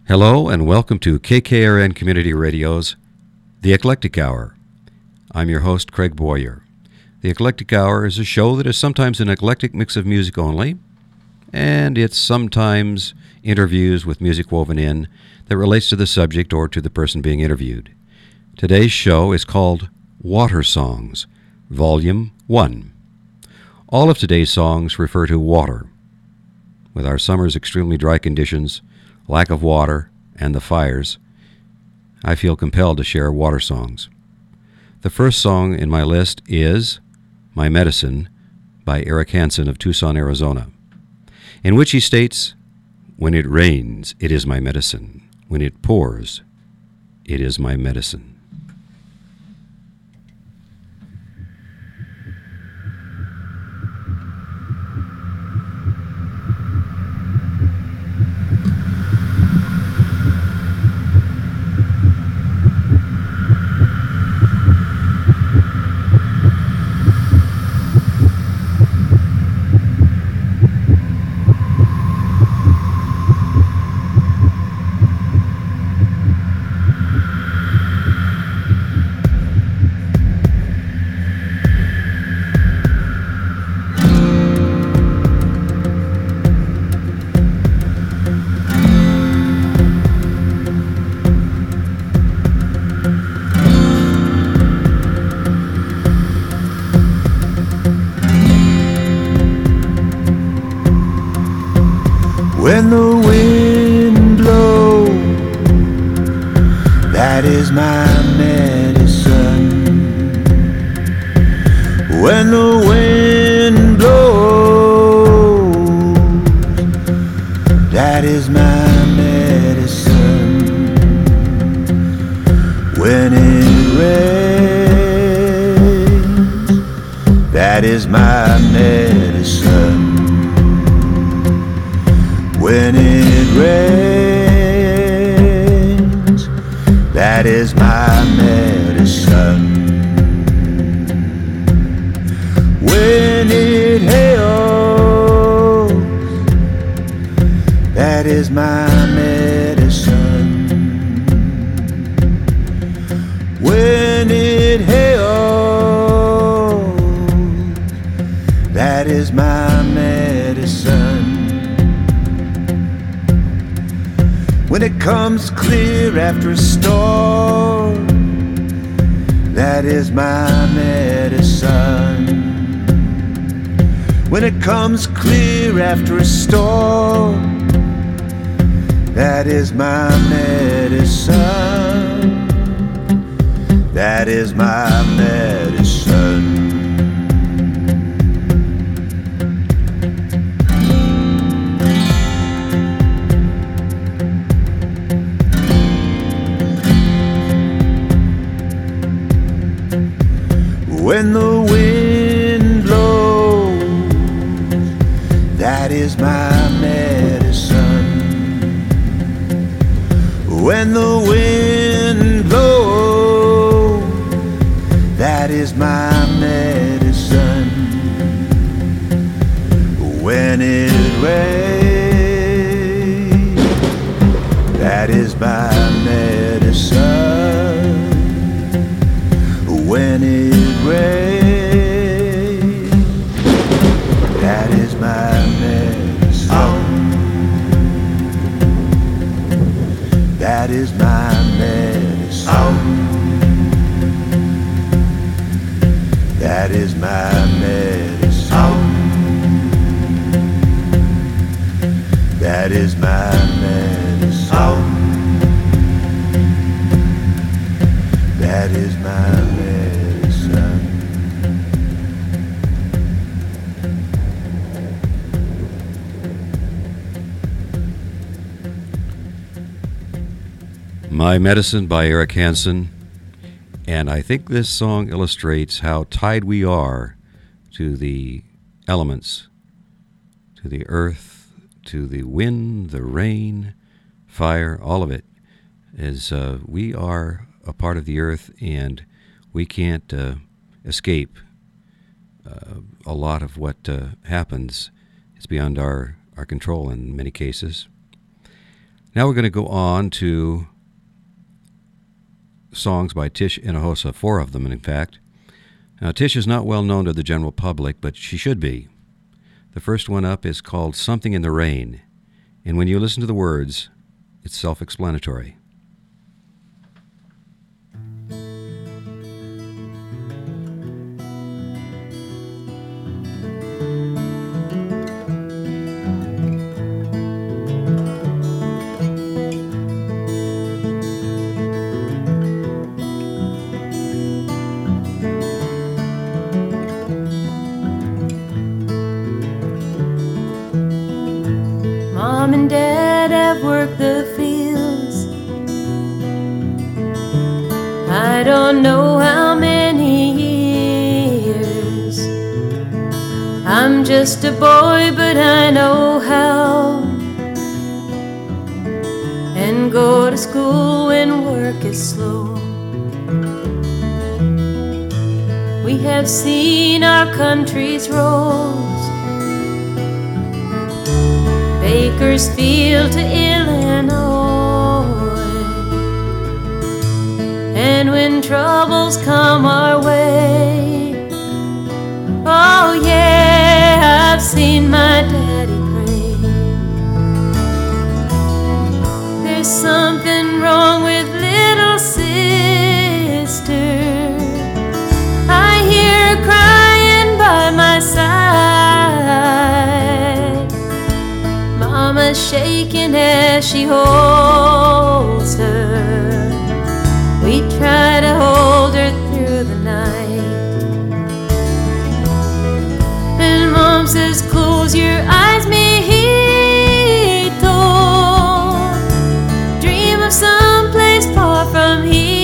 Hello and welcome to KKRN Community Radio's The Eclectic Hour. I'm your host, Craig Boyer. The Eclectic Hour is a show that is sometimes an eclectic mix of music only, and it's sometimes interviews with music woven in that relates to the subject or to the person being interviewed. Today's show is called Water Songs, Volume 1. All of today's songs refer to water. With our summer's extremely dry conditions, lack of water, and the fires, I feel compelled to share water songs. The first song in my list is My Medicine by Eric Hansen of Tucson, Arizona, in which he states, "When it rains, it is my medicine. When it pours, it is my medicine." When the wind blows, that is my medicine. When the wind blows, that is my medicine. When it rains, that is my medicine. When it rains, that is my medicine. When it hails, that is my medicine. When it hails, that is my medicine. When it comes clear after a storm, that is my medicine. When it comes clear after a storm, that is my medicine. That is my medicine. When the wind blows, that is my medicine. When the wind blows, that is my medicine. When it rains, that is my medicine. When it rains, that is my medicine. That is my medicine. That is my medicine. That is my medicine. That is my medicine. My Medicine by Eric Hansen, and I think this song illustrates how tied we are to the elements, to the earth, to the wind, the rain, fire, all of it. As we are a part of the earth and we can't escape a lot of what happens. It's beyond our control in many cases. Now we're going to go on to songs by Tish Hinojosa, 4 of them, in fact. Now, Tish is not well known to the general public, but she should be. The first one up is called Something in the Rain, and when you listen to the words, it's self-explanatory. Mom and Dad have worked the fields. I don't know how many years. I'm just a boy, but I know how. And go to school when work is slow. We have seen our country's roads, Bakersfield to Illinois. And when troubles come our way, oh yeah, I've seen my daddy pray. There's something wrong with little sister. I hear her crying by my side. Mama's shaking as she holds her. We try to hold her through the night. And Mom says, close your eyes, mijito. Dream of someplace far from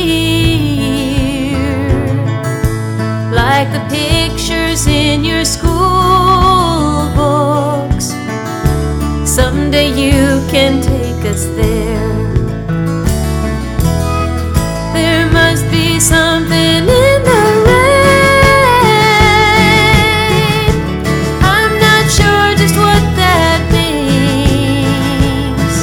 here, like the pictures in your school books. Someday you can take us there. There must be something in the rain. I'm not sure just what that means.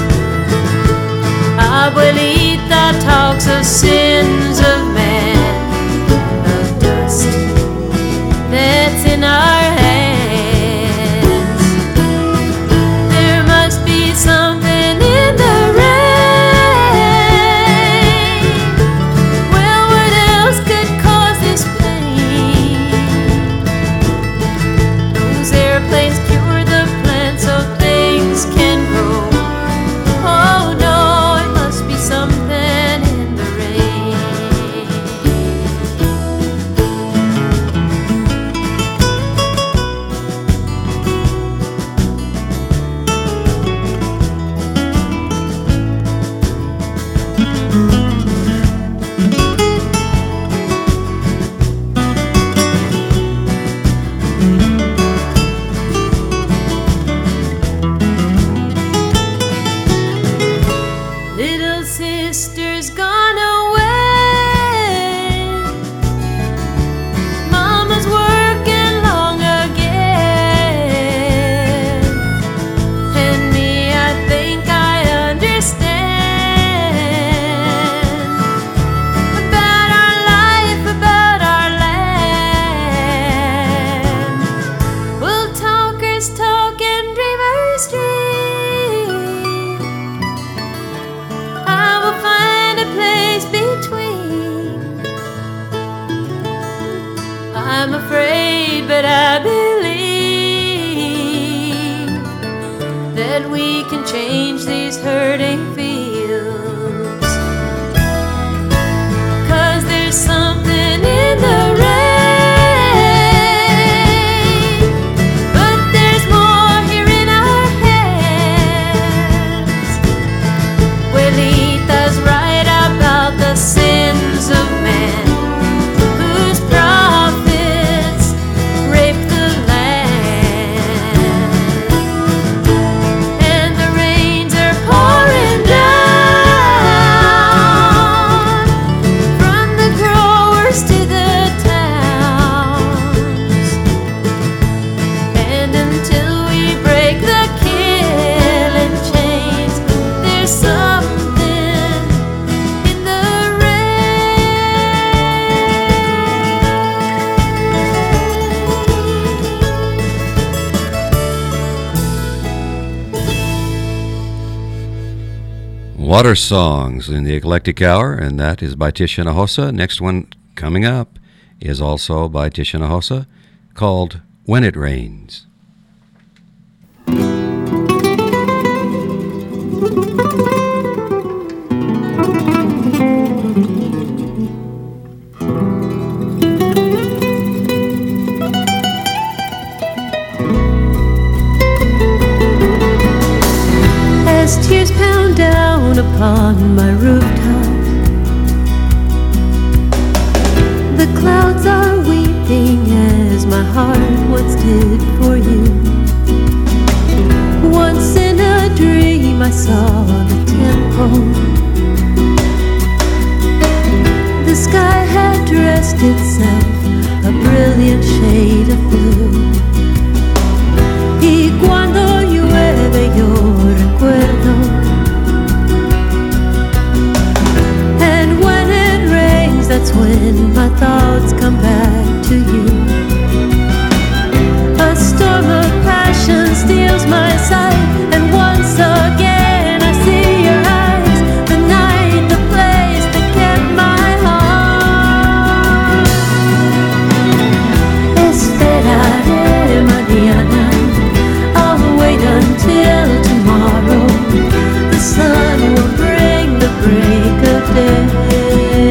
Abuelita talks of sins of man, of dust that's in our hands. There must be something in the rain. Well, what else could cause this pain? Those airplanes cure the plant so things can grow. Oh no, it must be something in the rain. Little sister's gone away. Mama's working long again. And me, I think I understand about our life, about our land. Well, talkers talk and dreamers dream. I will find a place between. I'm afraid, but I believe that we can change these hurting fields. 'Cause there's something in the rain, but there's more here in our hands. Abuelita's right about the sins of man, whose prophets rape the land. And the rains are pouring down. Water Songs in the Eclectic Hour, and that is by Tish Hinojosa. Next one coming up is also by Tish Hinojosa, called When It Rains. As tears pound down upon my rooftop, the clouds are weeping as my heart once did for you. Once in a dream I saw the temple. The sky had dressed itself a brilliant shade of blue. Y cuando llueve yo recuerdo, and when it rains, that's when my thoughts come back to you. A storm of passion steals my sight, and once again I see your eyes. The night, the place that kept my heart. Esperaré mañana, I'll wait until tomorrow. The sun will bring the break of day.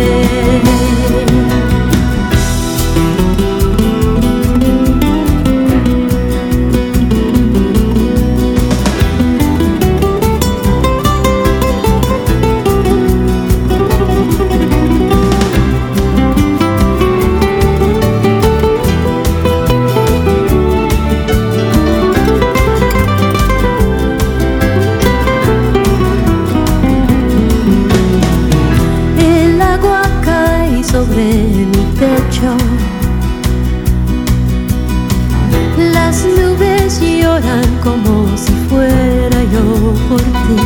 Sobre mi techo, las nubes lloran como si fuera yo por ti.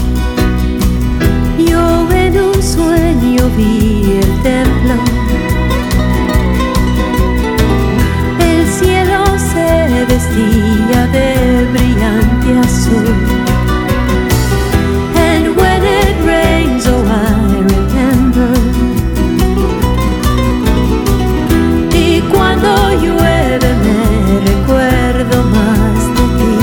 Yo en un sueño vi el templo, el cielo se vestía de brillante azul. And when it rains, oh I remember. Cuando llueve me recuerdo más de ti.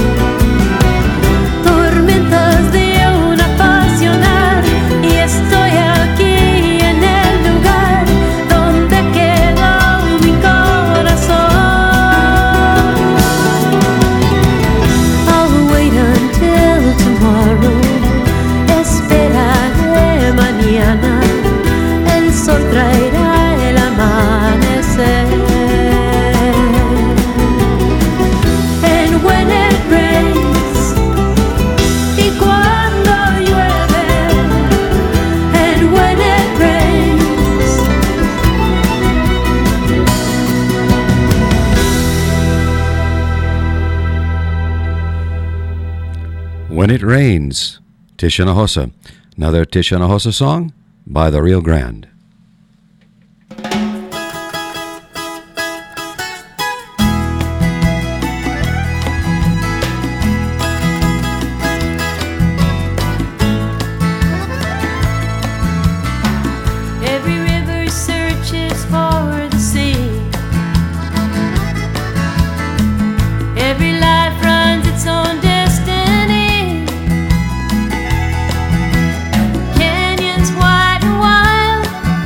Tormentas de un apasionar, y estoy aquí en el lugar donde quedó mi corazón. I'll wait until tomorrow. Esperaré mañana. El sol traerá el amanecer. And when it rains, y cuando llueve, and when it rains. When It Rains, Tish Hinojosa. Another Tish Hinojosa song by the Rio Grande. Every river searches for the sea. Every life runs its own destiny. Canyons wide and wild,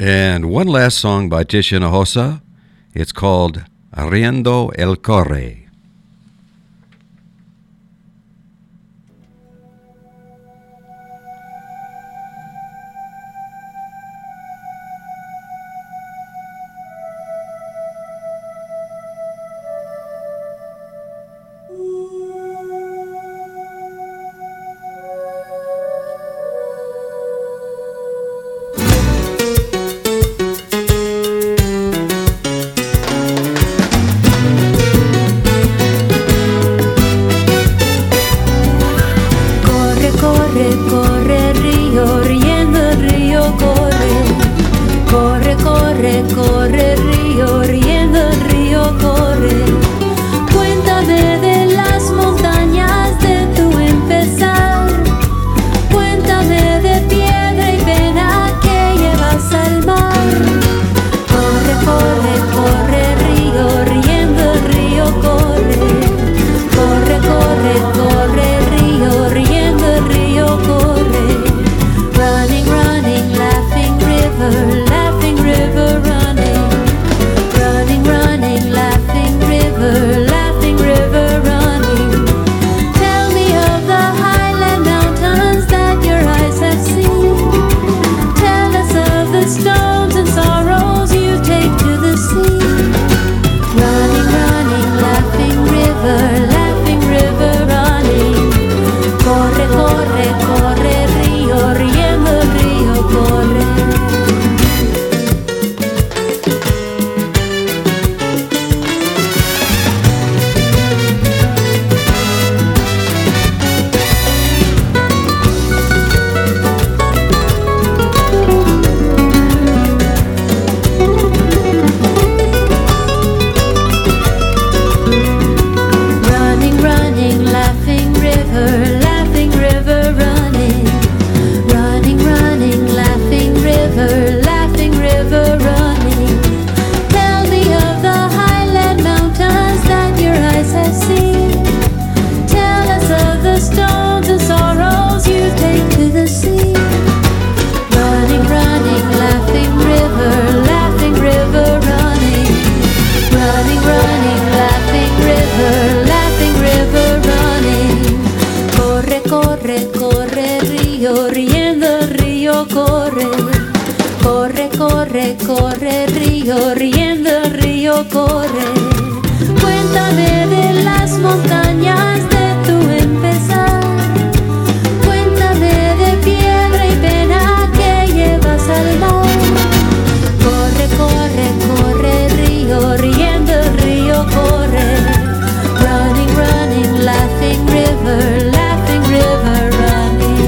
And one last song by Tish Hinojosa. It's called Riendo el Corre. Corre río, riendo el río corre. Cuéntame de las montañas de tu empezar. Cuéntame de piedra y pena que llevas al mar. Corre, corre, corre río, riendo el río corre. Running, running, laughing river, running.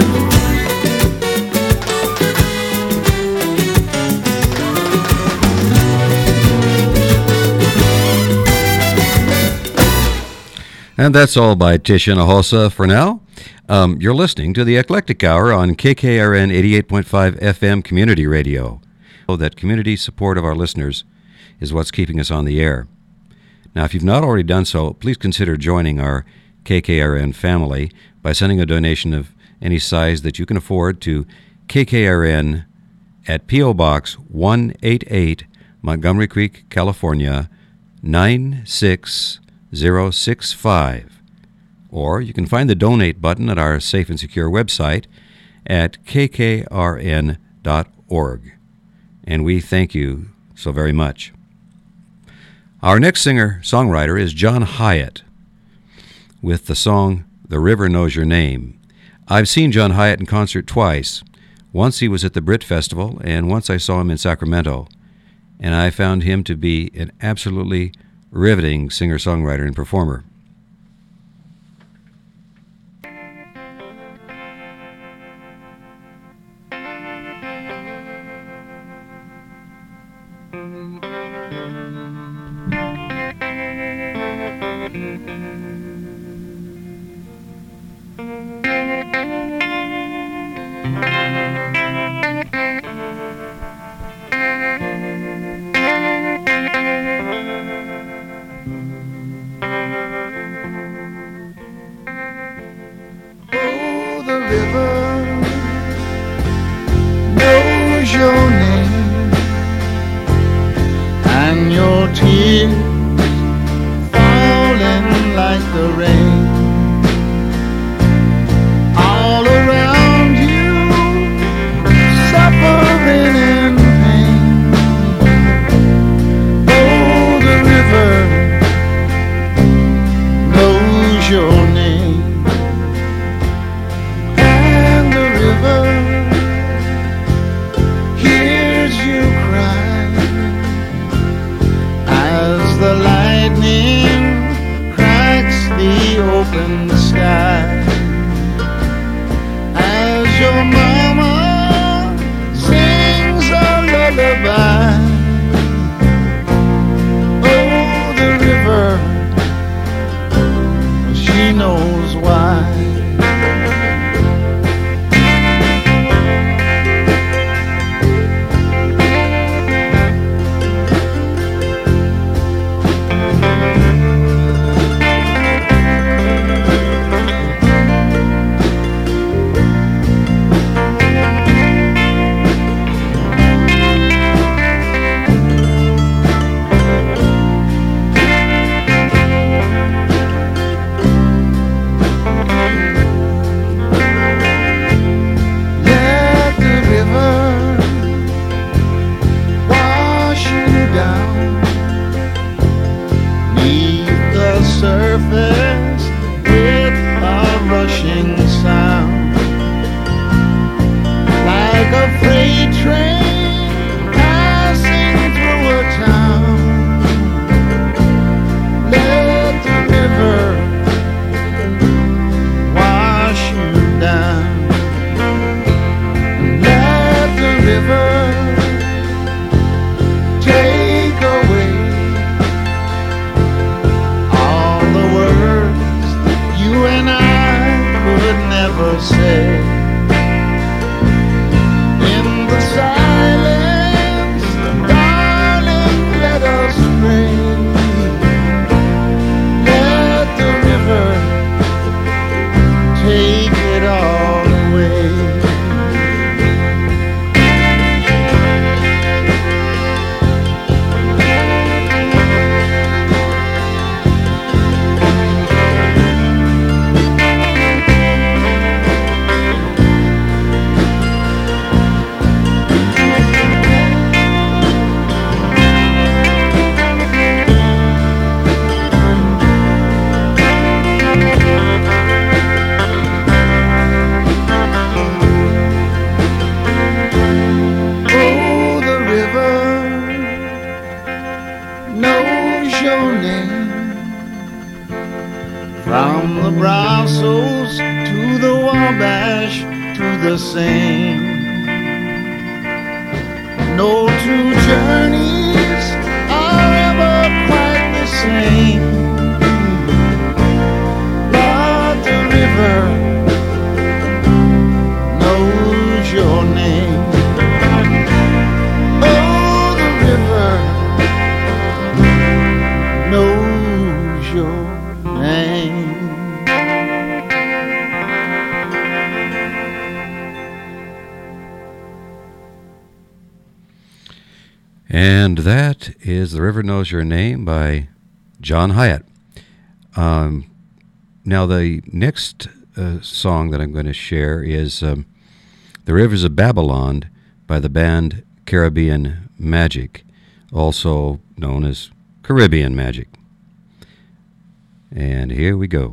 And that's all by Tish Hinojosa for now. You're listening to the Eclectic Hour on KKRN 88.5 FM Community Radio. That community support of our listeners is what's keeping us on the air. Now, if you've not already done so, please consider joining our KKRN family by sending a donation of any size that you can afford to KKRN at P.O. Box 188, Montgomery Creek, California, 96065. Or you can find the donate button at our safe and secure website at kkrn.org. And we thank you so very much. Our next singer-songwriter is John Hiatt with the song The River Knows Your Name. I've seen John Hiatt in concert twice. Once he was at the Brit Festival, and once I saw him in Sacramento. And I found him to be an absolutely riveting singer-songwriter and performer. Oh, the river knows your name. tears falling like the rain. All around you, suffering and pain. Oh, the river knows your name. And the river hears you cry as the lightning cracks the open sky. As your mama sings a lullaby. Oh, the river, she knows why. Let the river wash you down 'neath the surface with a rushing sound, like a freight train passing through a town. Let the river wash you down. Let the river take away all the words you and I could never say. In the silence, darling, let us pray. Let the river take it all away. Oh, the river knows your name. From the Brazos to the Wabash to the Seine, no two journeys are ever quite the same. But the river knows your name. Oh, the river knows your name. And that is The River Knows Your Name by John Hyatt. Now, the next song that I'm going to share is The Rivers of Babylon by the band Caribbean Magic, also known as Caribbean Magic. And here we go.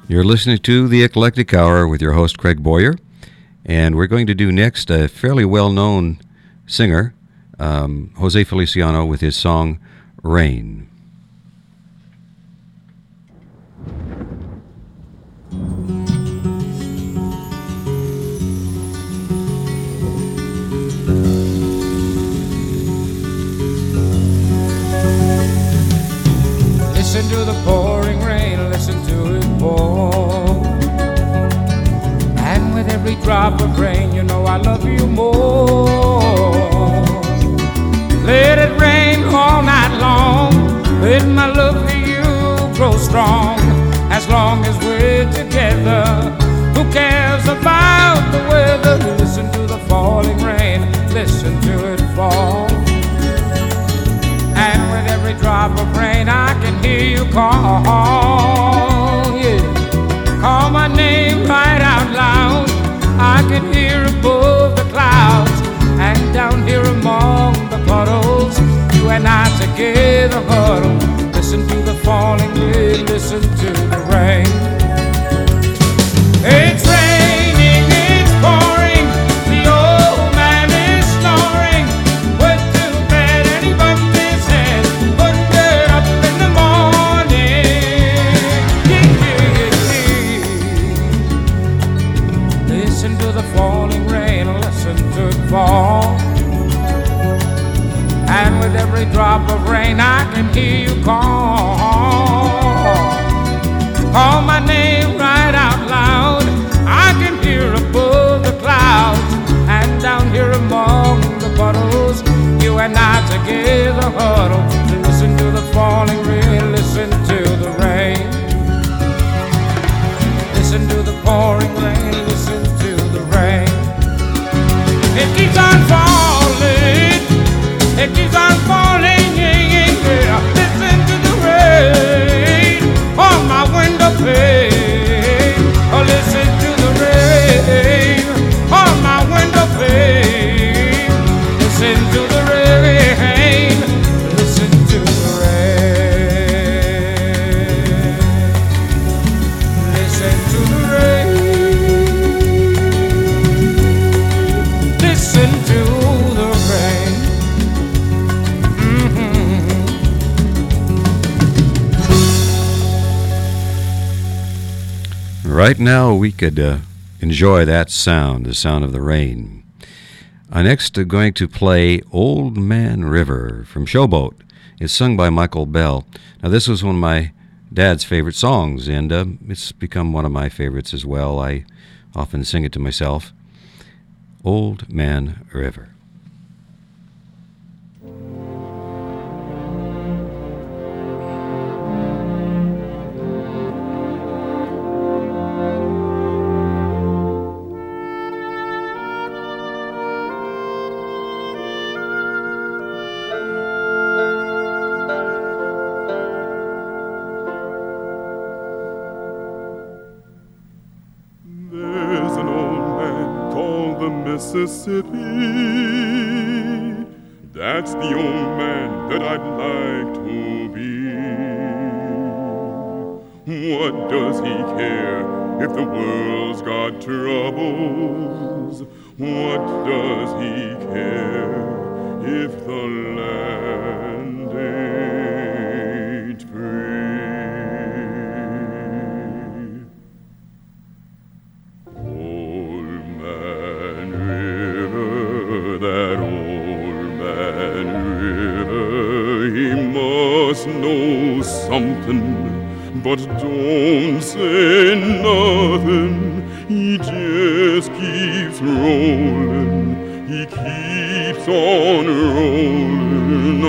You're listening to The Eclectic Hour with your host, Craig Boyer. And we're going to do next a fairly well-known singer, Jose Feliciano, with his song, Rain. Listen to the pouring rain, listen to it pour. And with every drop of rain, you know I love you more. Let it rain all night long, let my love for you grow strong. As long as we're together, who cares about the weather? Listen to the falling rain, listen to it fall. And with every drop of rain I can hear you call, yeah. Call my name right out loud. I can hear above the clouds and down here among the puddles. You and I together huddle. Listen to the falling rain, listen to the rain. It's raining, it's pouring, the old man is snoring. Went to bed and he bumped his head, wouldn't get up in the morning. Listen to the falling rain, listen to it fall. And with every drop of rain I can hear you call. Call my name right out loud. I can hear above the clouds and down here among the puddles. You and I together huddle. Listen to the falling rain, listen to the rain. Listen to the pouring rain, listen to the rain. It keeps on falling, it keeps on falling, yeah, yeah, yeah. Listen to the rain on my window pane. Oh, listen to the rain on my window pane. Listen to the rain, listen to the rain. Listen to the rain. Listen to the rain. Right now, we could enjoy that sound, the sound of the rain. Next, going to play Old Man River from Showboat. It's sung by Michael Bell. Now, this was one of my dad's favorite songs, and it's become one of my favorites as well. I often sing it to myself. Old Man River. There's an old man called the Mississippi. That's the old man that I'd like to be. What does he care if the world's got troubles? What does he care if the land ain't free? Old Man River, that old man River, he must know something, but don't say nothing. He just keeps rolling, he keeps on rolling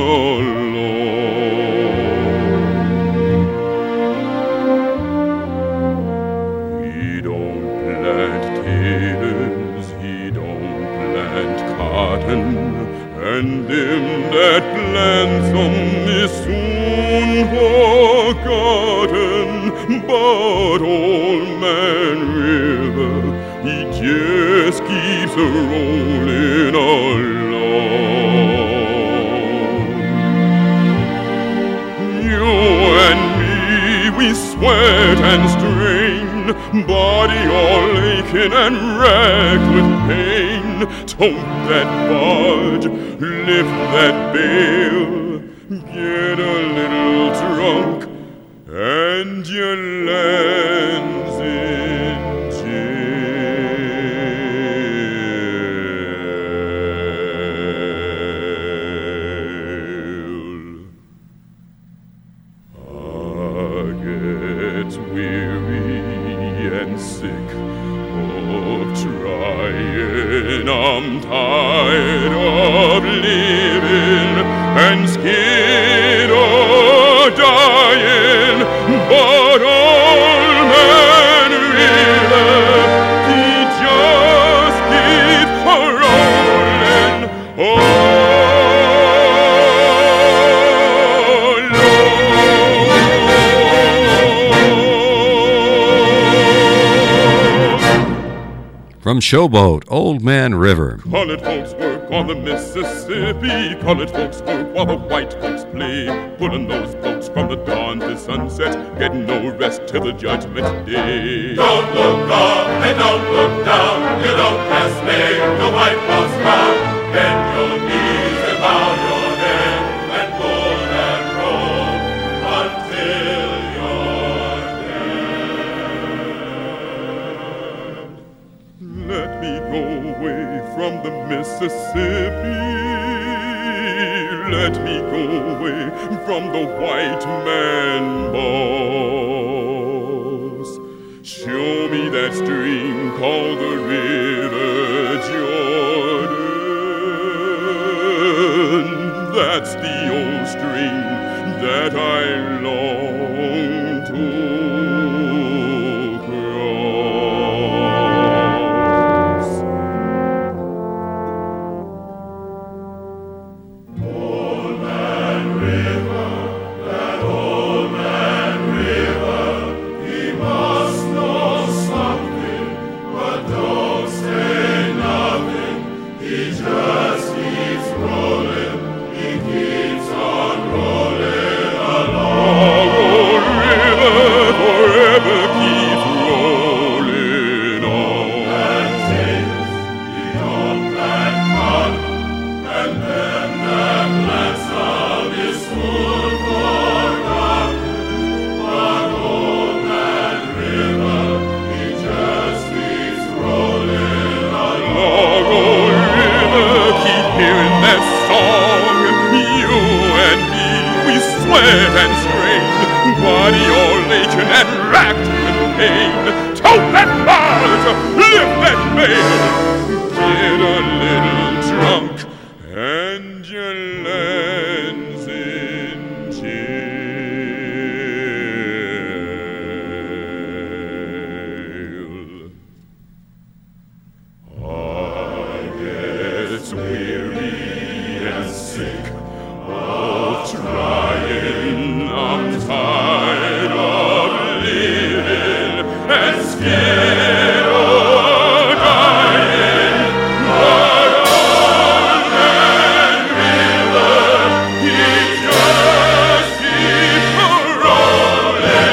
along. He don't plant taters, he don't plant cotton, and them that plants 'em is soon forgotten. But old man River, he just keeps rolling along. You and me, we sweat and strain, broken and racked with pain. Tote that barge, lift that bale, get a little drunk, and your land's in I'm tired of living and scared of dying, but old man River, he just keeps rolling From Showboat, Old Man River. Colored folks work on the Mississippi. Colored folks work while the white folks play. Pulling those boats from the dawn to sunset, getting no rest till the judgment day. Don't look up and don't look down. You don't pass me the white folks crown. Bend your knees and bow your head and pull that rope until you're dead. Let me go away from the Mississippi. Let me go away from the white man boss. Show me that stream called the River Jordan. That's the old stream that I long to cross. Old Man River, that old man River, he must know something, but don't say nothing. He just keeps rolling, he keeps on rolling along. Old river forever keeps rolling on. And takes the old man cotton, and then that ransom is soon forgotten. But old man River, he just keeps rolling along. Long old river, keep hearing that song. You and me, we sweat and strain, body all aching and racked with pain. Tote that barge, lift that bale, get a little drunk, and your land's in jail. I get weary and sick of trying. I'm tired of living and scared of dying. But old man River, he just keeps rolling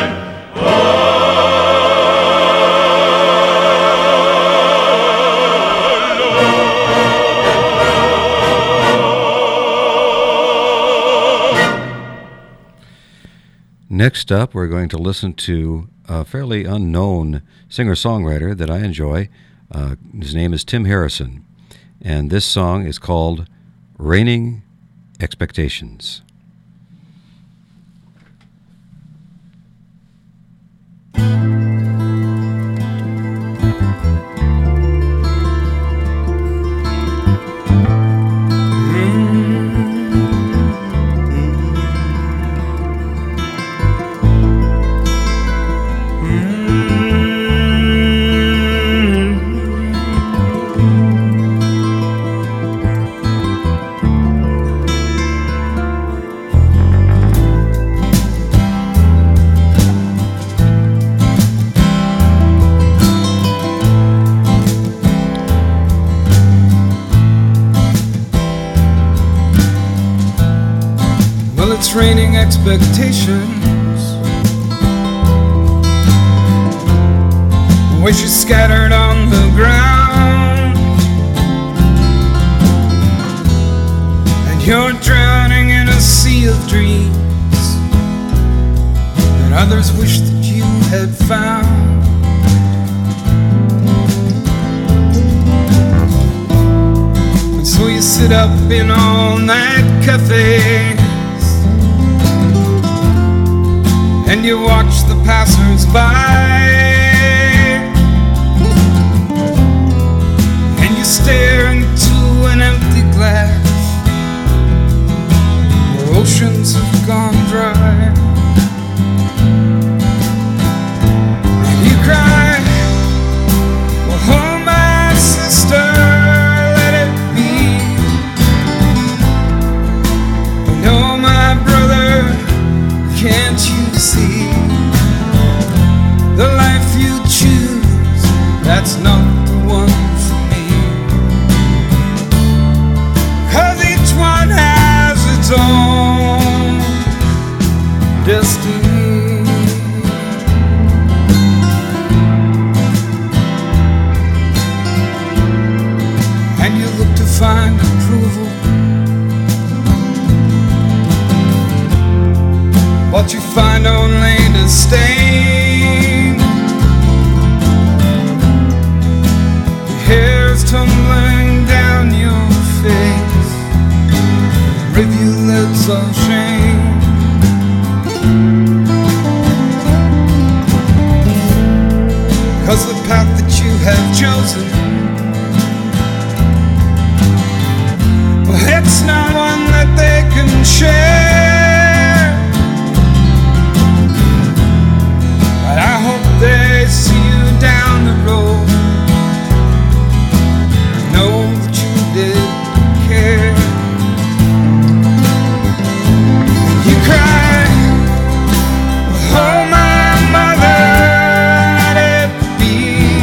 Next up, we're going to listen to a fairly unknown singer-songwriter that I enjoy. His name is Tim Harrison, and this song is called Raining Expectations. Well, it's raining expectations wishes scattered on the ground, and you're drowning in a sea of dreams that others wish that you had found. And so you sit up in all-night cafes and you watch the passers-by, and you stare into an empty glass where oceans have gone dry, and you cry, oh my sister, let it be. No, my brother, can't you see? The life you choose, that's not the one for me. 'Cause each one has its own destiny. And you look to find approval, but you find only disdain. Your hair's tumbling down your face, rivulets of shame. Cause the path that you have chosen, well, it's not one that they can share. But I hope they see you down the road, know that you did care. You cry, oh my mother, let it be.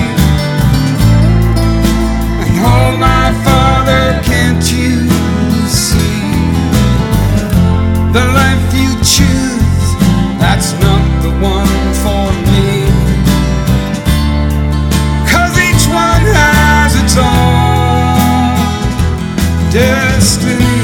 And oh my father, can't you see? The life you choose, that's not the one for me. 'Cause each one has its own destiny.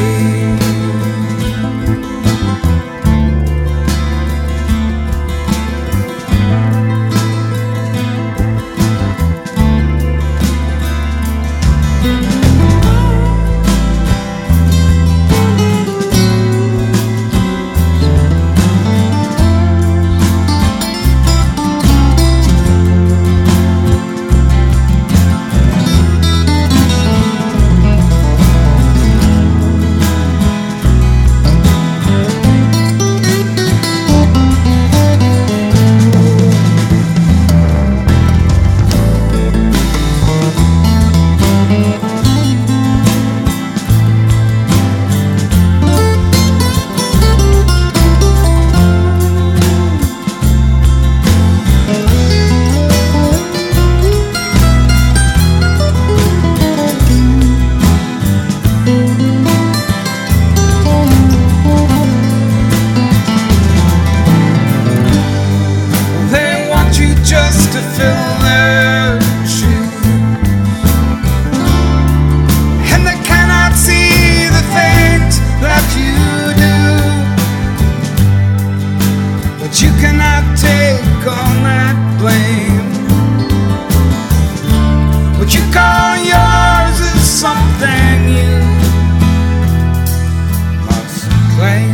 Just to fill their shoes, and they cannot see the things that you do. But you cannot take on that blame. What you call yours is something you must claim.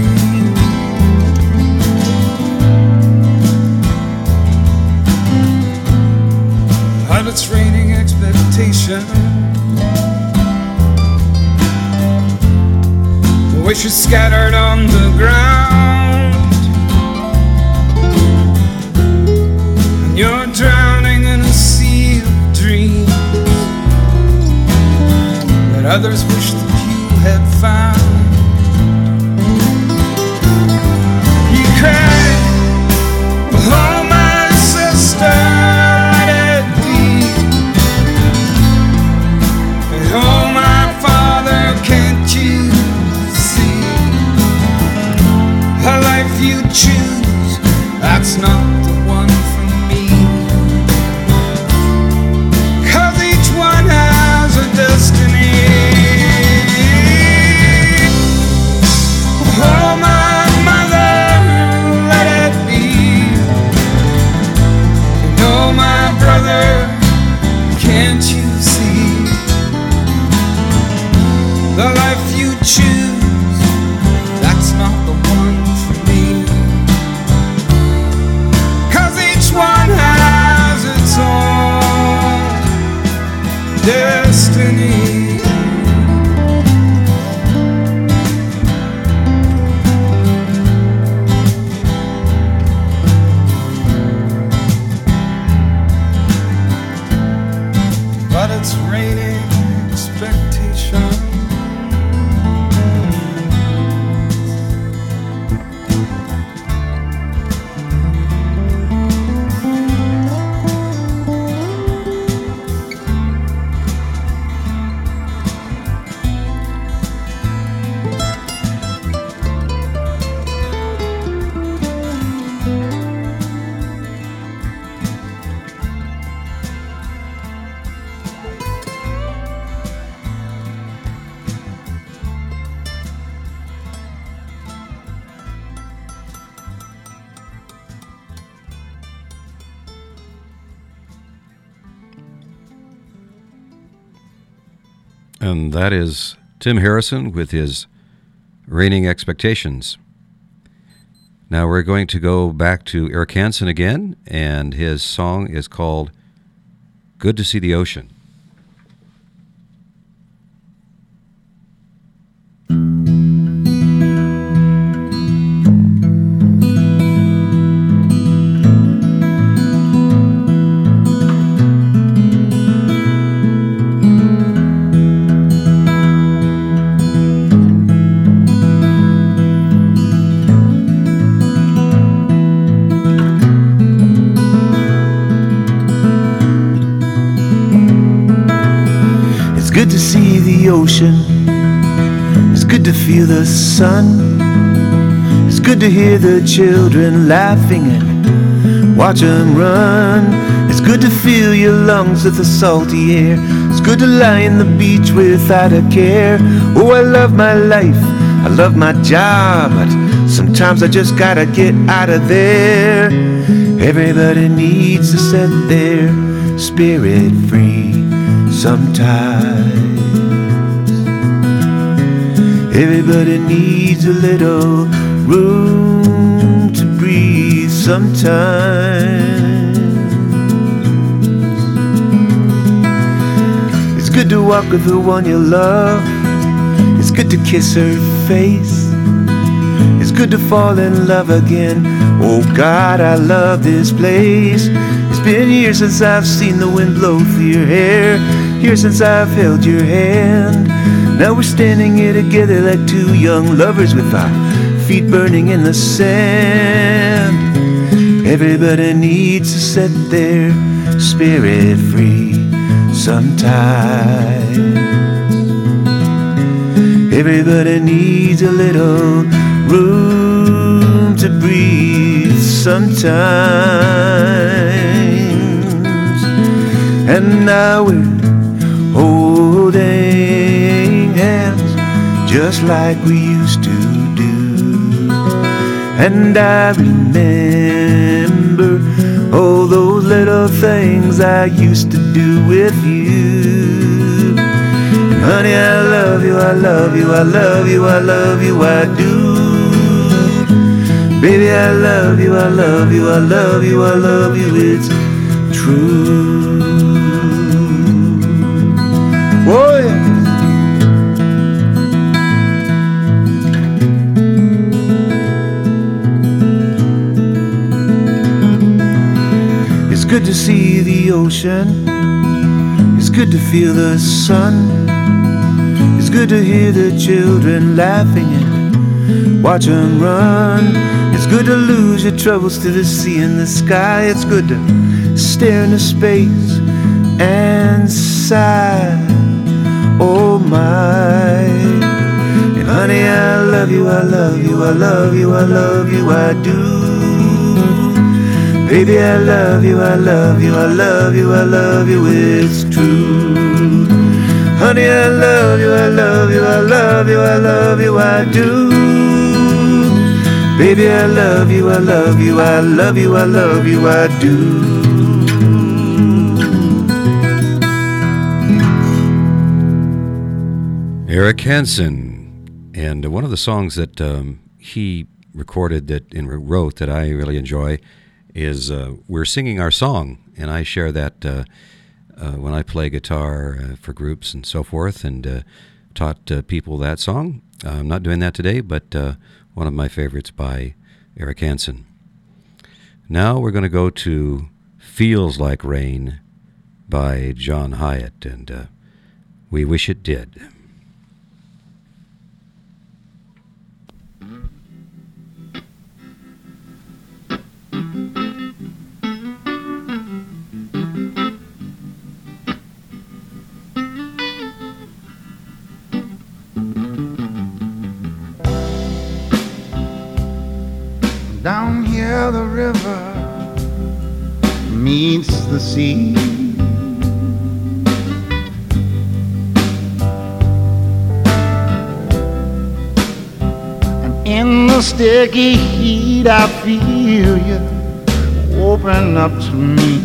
But it's raining expectation, wishes scattered on the ground, and you're drowning in a sea of dreams that others wish that you had found. You cry, oh my sister, oh my father, can't you see? A life you choose, that's not the one for me. choose, that's not the one for me. 'Cause each one has its own destiny. But it's raining expectation. And that is Tim Harrison with his Raining Expectations. Now we're going to go back to Eric Hansen again, and his song is called Good to See the Ocean. Good to see the ocean. It's good to feel the sun. It's good to hear the children laughing and watch them run. It's good to fill your lungs with the salty air. It's good to lie on the beach without a care. Oh, I love my life, I love my job, but sometimes I just gotta get out of there. Everybody needs to set their spirit free sometimes. Everybody needs a little room to breathe sometimes. It's good to walk with the one you love. It's good to kiss her face. It's good to fall in love again. Oh God, I love this place. It's been years since I've seen the wind blow through your hair. Years since I've held your hand. Now we're standing here together like two young lovers with our feet burning in the sand. Everybody needs to set their spirit free sometimes. Everybody needs a little room to breathe sometimes. And now we're holding hands just like we used to do. And I remember all those little things I used to do with you. And honey, I love you, I love you, I love you, I love you, I do. Baby, I love you, I love you, I love you, I love you, it's true. Oh, yeah. It's good to see the ocean. It's good to feel the sun. It's good to hear the children laughing and watch them run. It's good to lose your troubles to the sea and the sky. It's good to stare into space and sigh. Oh my. And honey, I love you, I love you, I love you, I love you, I do. Baby, I love you, I love you, I love you, I love you, it's true. Honey, I love you, I love you, I love you, I love you, I do. Baby, I love you, I love you, I love you, I love you, I do. Eric Hansen, And one of the songs that he recorded and wrote that I really enjoy is We're Singing Our Song, and I share that when I play guitar for groups and so forth, and taught people that song. I'm not doing that today, but one of my favorites by Eric Hansen. Now we're going to go to Feels Like Rain by John Hyatt, and We Wish It Did. Down here the river meets the sea. And in the sticky heat I feel you open up to me.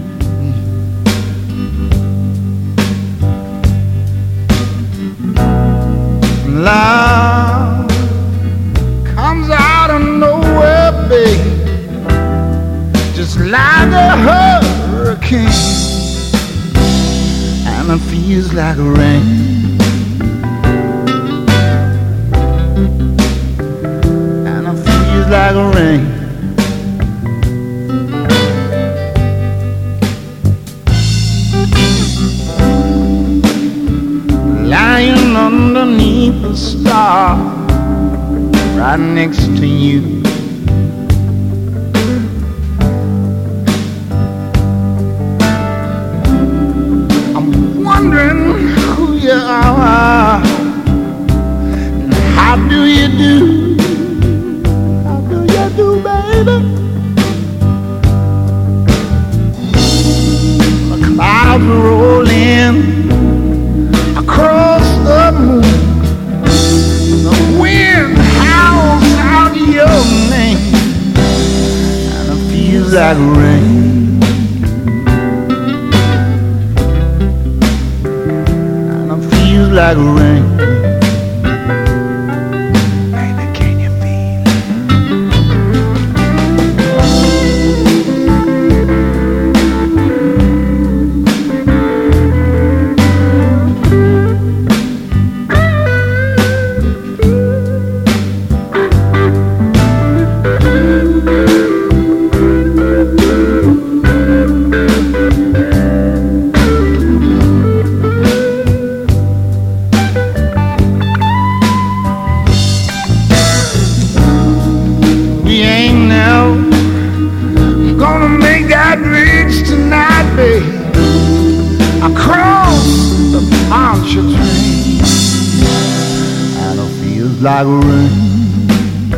Love comes out of nowhere, babe, just like a hurricane, and it feels like rain, and it feels like rain. Lying underneath the star right next to you, I'm wondering who you are and how do you do? How do you do, baby? The clouds roll in across the moon, the wind howls out your name, and it feels like rain, and it feels like rain. Baby, can you feel like rain,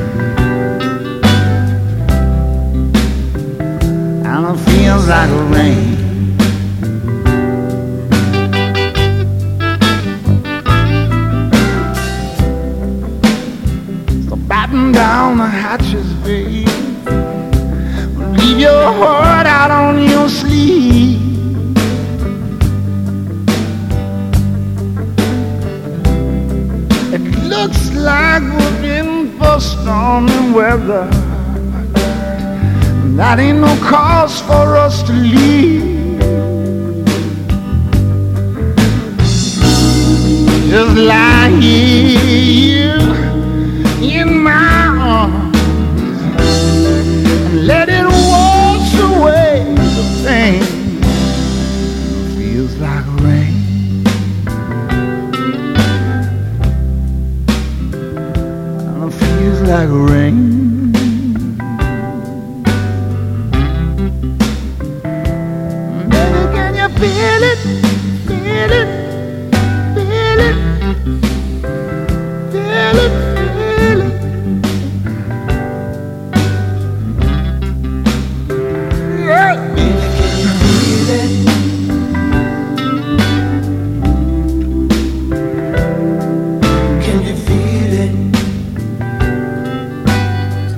and it feels like rain. So batten down the hatches, babe, leave your heart out on your sleeve. Looks like we're in for stormy weather. That ain't no cause for us to leave. Just lie here in my arms and let it wash away the pain. Feels like rain. Feels like rain. Baby, can you feel it? Feel it? Feel it? Feel it? Feel it? Yeah. Baby, can you feel it? Can you feel it?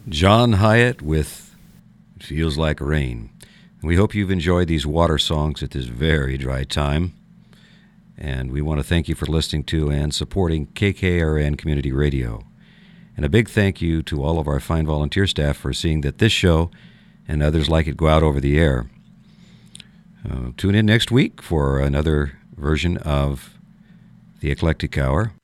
John Hyatt with Feels Like Rain. We hope you've enjoyed these water songs at this very dry time. And we want to thank you for listening to and supporting KKRN Community Radio. And a big thank you to all of our fine volunteer staff for seeing that this show and others like it go out over the air. Tune in next week for another version of the Eclectic Hour.